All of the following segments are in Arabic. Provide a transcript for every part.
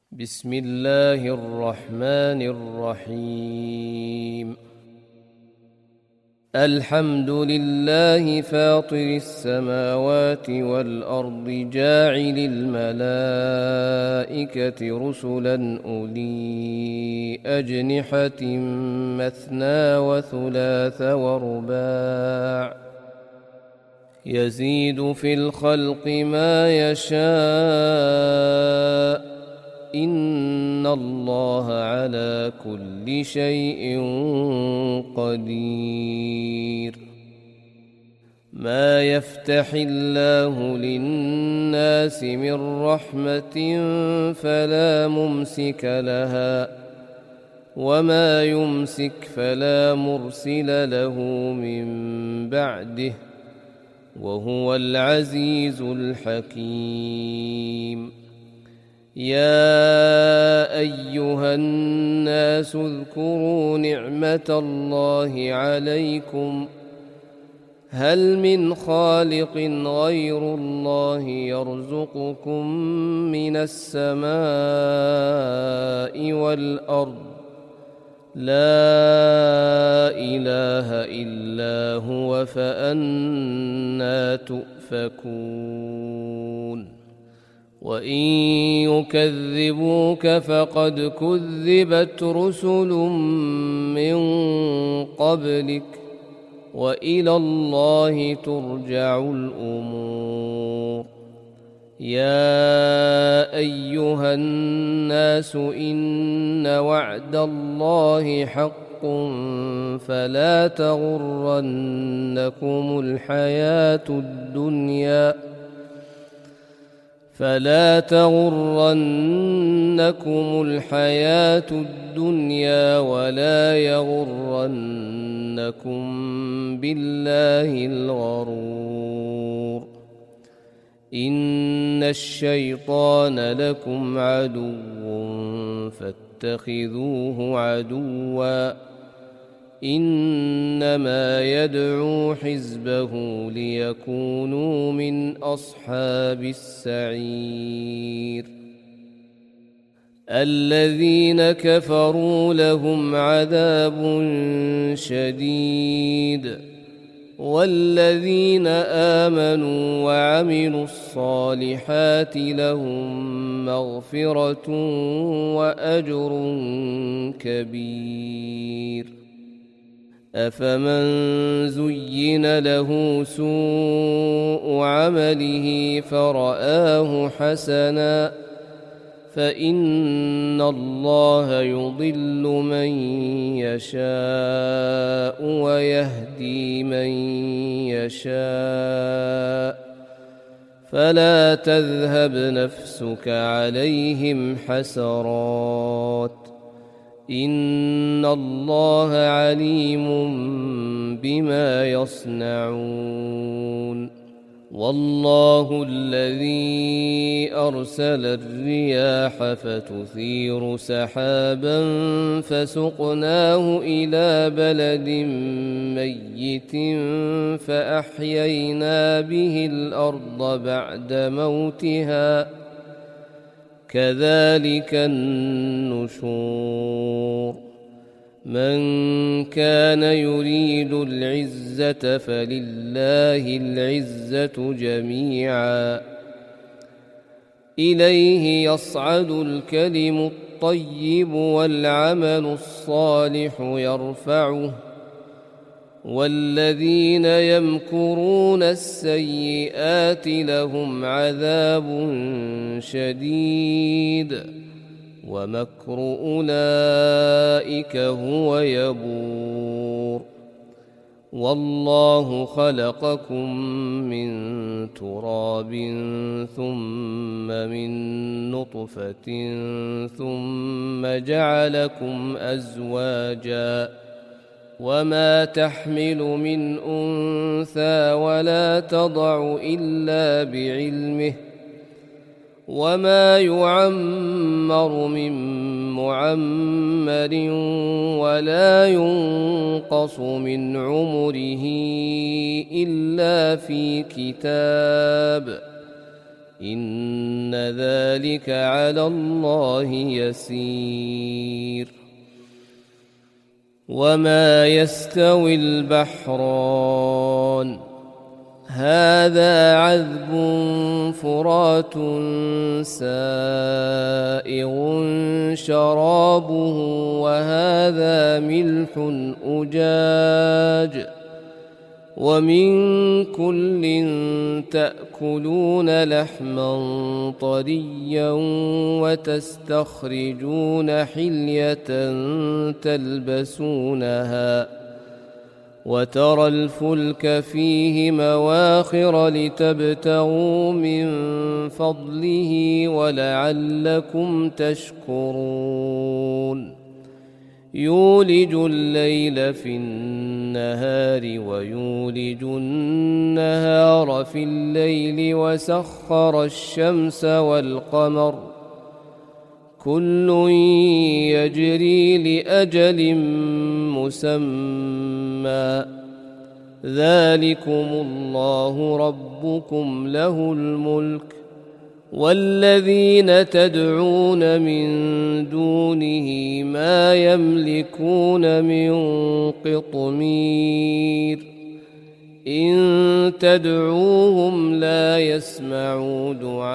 بسم الله الرحمن الرحيم. الحمد لله فاطر السماوات والأرض جاعل الملائكة رسلا أولي أجنحة مثنى وثلاث ورباع يزيد في الخلق ما يشاء إن الله على كل شيء قدير. ما يفتح الله للناس من رحمة فلا ممسك لها وما يمسك فلا مرسل له من بعده وهو العزيز الحكيم. يا أيها الناس اذكروا نعمة الله عليكم هل من خالق غير الله يرزقكم من السماء والأرض لا إله إلا هو فأنى تؤفكون. وإن يكذبوك فقد كذبت رسل من قبلك وإلى الله ترجع الأمور. يا أيها الناس إن وعد الله حق فلا تغرنكم الحياة الدنيا ولا يغرنكم بالله الغرور. إن الشيطان لكم عدو فاتخذوه عدوا إنما يدعو حزبه ليكونوا من أصحاب السعير. الذين كفروا لهم عذاب شديد والذين آمنوا وعملوا الصالحات لهم مغفرة وأجر كبير. أفمن زين له سوء عمله فرآه حسنا فإن الله يضل من يشاء ويهدي من يشاء فلا تذهب نفسك عليهم حسرات إن الله عليم بما يصنعون. والله الذي أرسل الرياح فتثير سحابا فسقناه إلى بلد ميت فأحيينا به الأرض بعد موتها كذلك النشور. من كان يريد العزة فلله العزة جميعا إليه يصعد الكلم الطيب والعمل الصالح يرفعه والذين يمكرون السيئات لهم عذاب شديد ومكر أولئك هو يبور. والله خلقكم من تراب ثم من نطفة ثم جعلكم أزواجا وما تحمل من أنثى ولا تضع إلا بعلمه وما يعمر من معمر ولا ينقص من عمره إلا في كتاب إن إن ذلك على الله يسير. وما يستوي البحران هذا عذب فرات سائغ شرابه وهذا ملح أجاج ومن كل تأكلون لحما طريا وتستخرجون حلية تلبسونها وترى الفلك فيه مواخر لتبتغوا من فضله ولعلكم تشكرون. يولج الليل في النهار ويولج النهار في الليل وسخر الشمس والقمر كل يجري لأجل مسمى ذلكم الله ربكم له الملك والذين تدعون من دونه ما يملكون من قطمير إن تدعوهم لا يسمعوا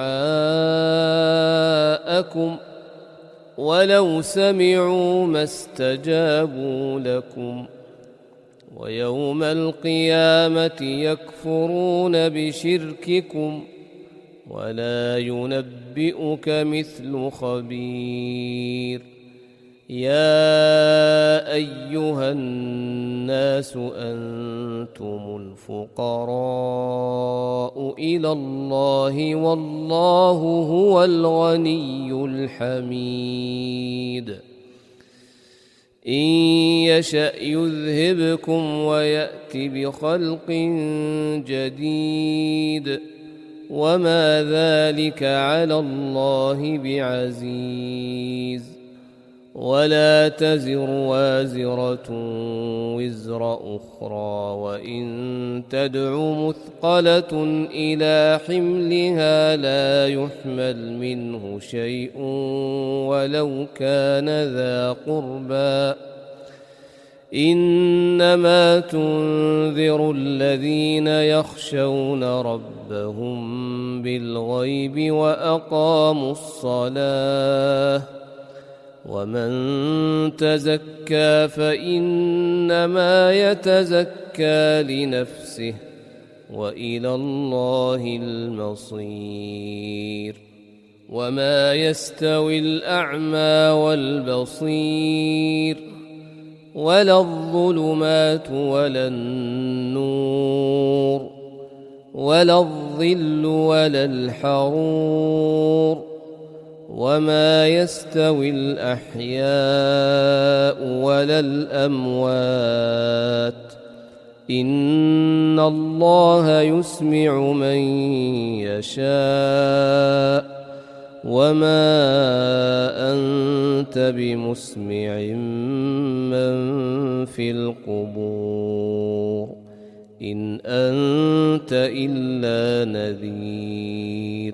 دعاءكم ولو سمعوا ما استجابوا لكم ويوم القيامة يكفرون بشرككم ولا ينبئك مثل خبير. يا أيها الناس أنتم الفقراء إلى الله والله هو الغني الحميد. إن يشأ يذهبكم ويأت بخلق جديد وما ذلك على الله بعزيز. ولا تزر وازرة وزر أخرى وإن تدع مثقلة إلى حملها لا يحمل منه شيء ولو كان ذا قربى إنما تنذر الذين يخشون ربهم بالغيب وأقاموا الصلاة ومن تزكى فإنما يتزكى لنفسه وإلى الله المصير. وما يستوي الأعمى والبصير ولا الظلمات ولا النور ولا الظل ولا الحرور وما يستوي الأحياء ولا الأموات إن الله يسمع من يشاء وما أنت بمسمع من في القبور إن أنت إلا نذير.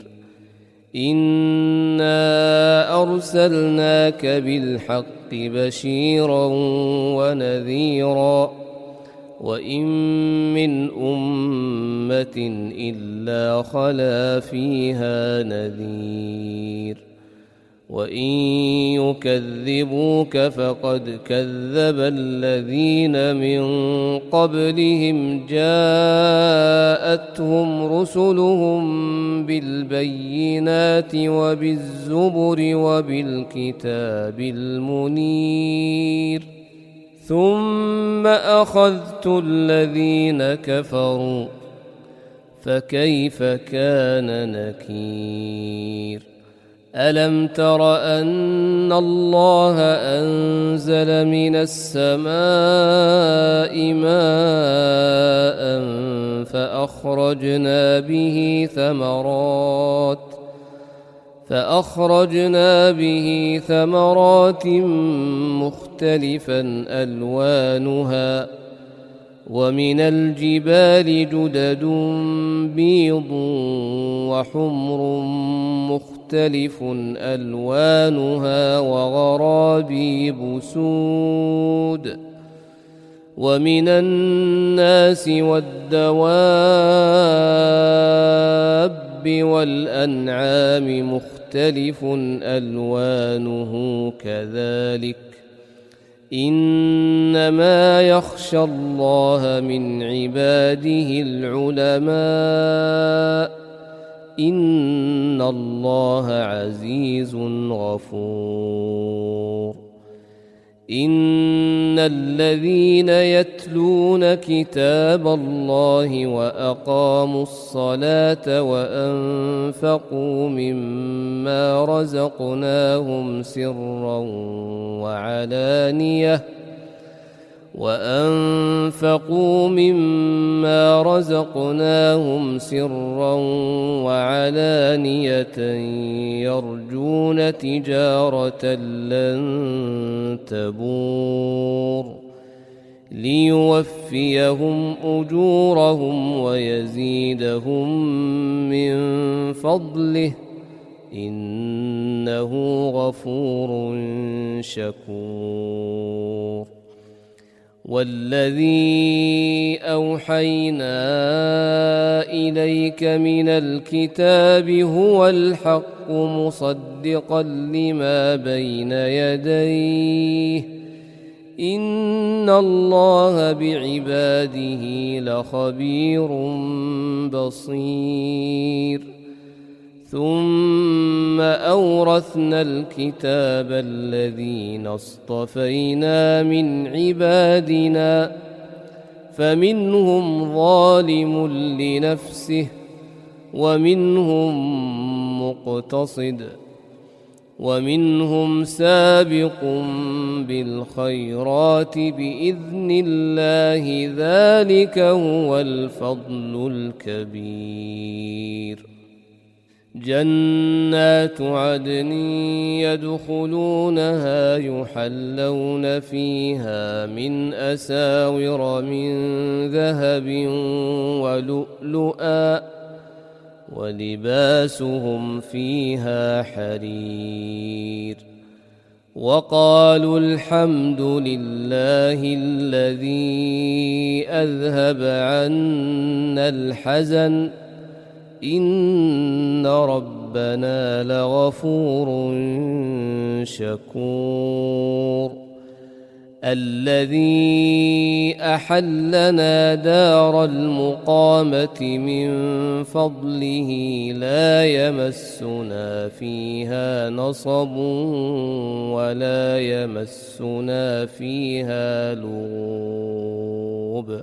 إنا أرسلناك بالحق بشيرا ونذيرا وإن من أمة إلا خلا فيها نذير وإن يكذبوك فقد كذب الذين من قبلهم جاءتهم رسلهم بالبينات وبالزبر وبالكتاب المنير ثم أخذت الذين كفروا فكيف كان نكير. ألم تر أن الله أنزل من السماء ماء فأخرجنا به ثمرات مختلفا ألوانها ومن الجبال جدد بيض وحمر مختلف ألوانها وغرابيب سود ومن الناس والدواب والأنعام مختلف ألوانه كذلك إنما يخشى الله من عباده العلماء إن الله عزيز غفور إن الذين يتلون كتاب الله وأقاموا الصلاة وأنفقوا مما رزقناهم سرا وعلانية يرجون تجارة لن تبور ليوفيهم أجورهم ويزيدهم من فضله إنه غفور شكور والذي أوحينا إليك من الكتاب هو الحق مصدقا لما بين يديه إن الله بعباده لخبير بصير ثم أورثنا الكتاب الذين اصطفينا من عبادنا فمنهم ظالم لنفسه ومنهم مقتصد ومنهم سابق بالخيرات بإذن الله ذلك هو الفضل الكبير جنات عدن يدخلونها يحلون فيها من أساور من ذهب ولؤلؤا ولباسهم فيها حرير وقالوا الحمد لله الذي أذهب عنا الحزن إن ربنا لغفور شكور الذي أحلنا دار المقامة من فضله لا يمسنا فيها نصب ولا يمسنا فيها لغوب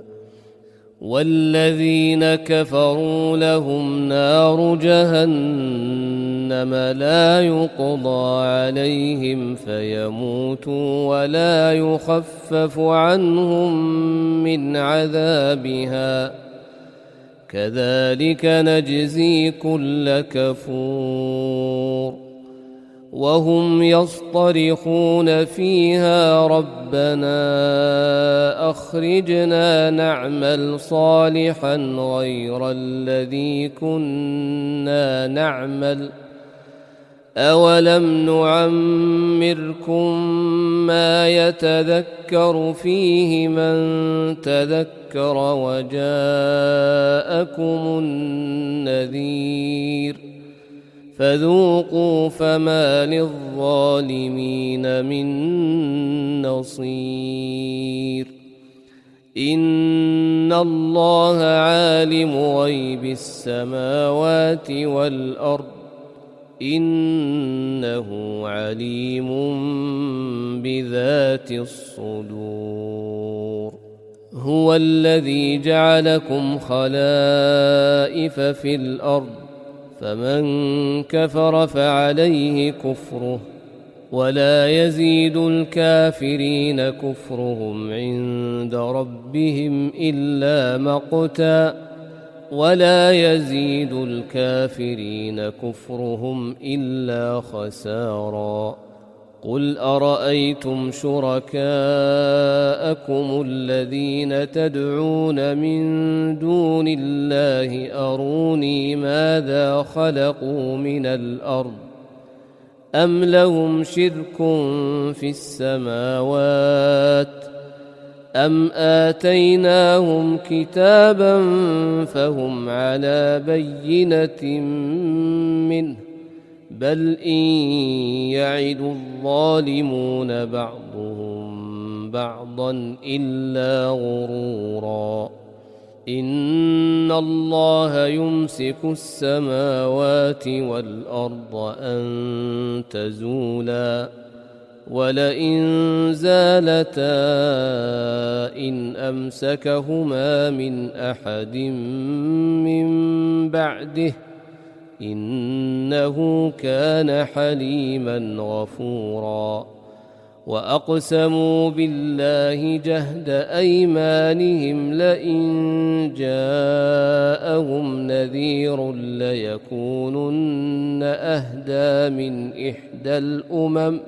والذين كفروا لهم نار جهنم لا يقضى عليهم فيموتوا ولا يخفف عنهم من عذابها كذلك نجزي كل كفور وهم يصطرخون فيها ربنا أخرجنا نعمل صالحا غير الذي كنا نعمل أولم نعمركم ما يتذكر فيه من تذكر وجاءكم النذير فذوقوا فما للظالمين من نصير إن الله عالم غيب السماوات والأرض إنه عليم بذات الصدور هو الذي جعلكم خلائف في الأرض فمن كفر فعليه كفره ولا يزيد الكافرين كفرهم عند ربهم إلا مقتا ولا يزيد الكافرين كفرهم إلا خسارا قل أرأيتم شركاءكم الذين تدعون من دون الله أروني ماذا خلقوا من الأرض أم لهم شرك في السماوات أم آتيناهم كتابا فهم على بينة منه بل إن يعد الظالمون بعضهم بعضا إلا غرورا إن الله يمسك السماوات والأرض أن تزولا ولئن زالتا إن أمسكهما من أحد من بعده إنه كان حليما غفورا وأقسموا بالله جهد أيمانهم لئن جاءهم نذير ليكونن أهدى من إحدى الأمم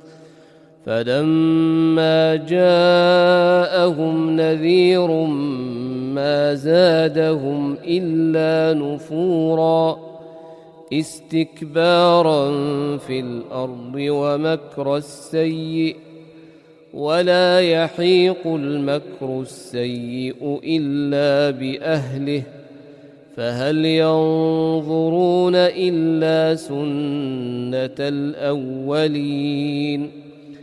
فلما جاءهم نذير ما زادهم إلا نفورا استكبارا في الأرض ومكر السيء ولا يحيق المكر السيء إلا بأهله فهل ينظرون إلا سنة الأولين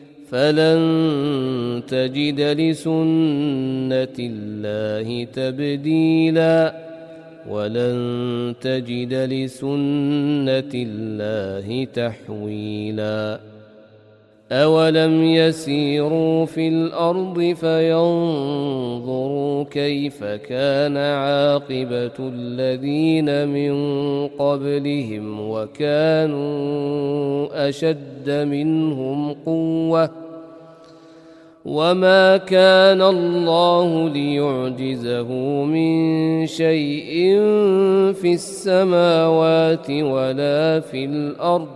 فلن تجد لسنة الله تبديلا ولن تجد لسنة الله تحويلا أولم يسيروا في الأرض فينظروا كيف كان عاقبة الذين من قبلهم وكانوا أشد منهم قوة وما كان الله ليعجزه من شيء في السماوات ولا في الأرض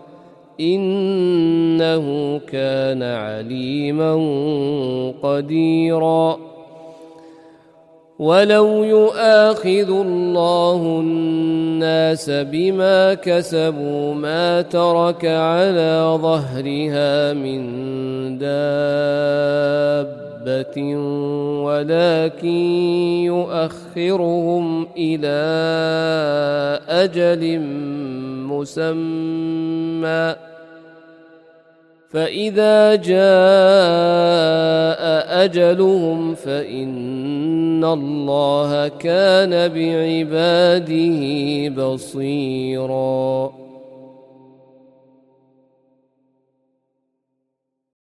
إنه كان عليما قديرا ولو يؤاخذ الله الناس بما كسبوا ما ترك على ظهرها من دابة ولكن يؤخرهم إلى أجل مسمى فإذا جاء أجلهم فإن الله كان بعباده بصيراً